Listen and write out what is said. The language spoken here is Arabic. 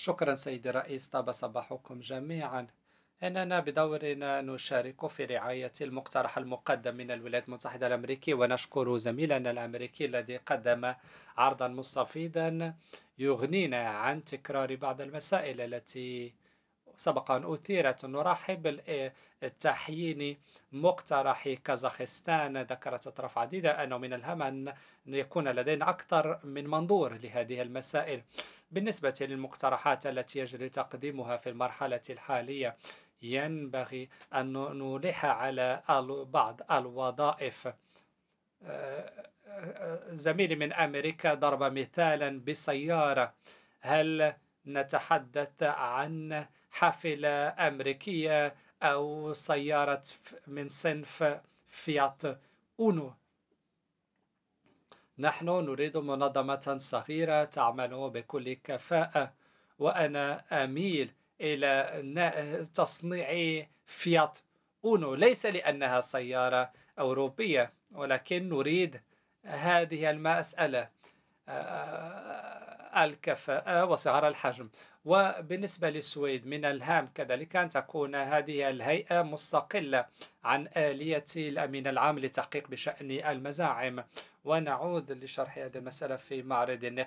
شكرا سيدي الرئيس، طاب صباحكم جميعا. إننا بدورنا نشارك في رعاية المقترح المقدم من الولايات المتحدة الأمريكية، ونشكر زميلنا الأمريكي الذي قدم عرضا مستفيضا يغنينا عن تكرار بعض المسائل التي سبق أن أثيرت. نرحب بالتحيين مقترح كازاخستان. ذكرت أطراف عديدة أنه من الهام أن يكون لدينا أكثر من منظور لهذه المسائل. بالنسبة للمقترحات التي يجري تقديمها في المرحلة الحالية، ينبغي أن نلح على بعض الوظائف. زميلي من أمريكا ضرب مثالا بسيارة. هل نتحدث عن حافلة أمريكية أو سيارة من صنف فيات أونو؟ نحن نريد منظمة صغيرة تعمل بكل كفاءة، وأنا أميل إلى تصنيع فيات أونو، ليس لأنها سيارة أوروبية، ولكن نريد هذه المسألة، الكفاءة وصغر الحجم. وبالنسبة للسويد، من الهام كذلك أن تكون هذه الهيئة مستقلة عن آلية الأمين العام للتحقيق بشأن المزاعم. ونعود لشرح هذه المسألة في معرض